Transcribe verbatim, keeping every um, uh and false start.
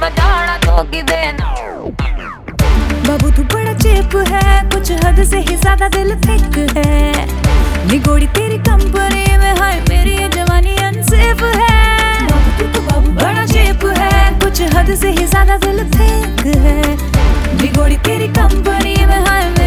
बजाना तो की देना। बाबू तू बड़ा चेप है, कुछ हद से ही ज्यादा दिल थिक है। निगोड़ी तेरी कंपनी में, हाय मेरी ये जवानी अनसेफ है। बाबू तू तो बाबू बड़ा चेप है, कुछ हद से ही ज्यादा दिल थिक है। निगोड़ी तेरी कंपनी में, हाय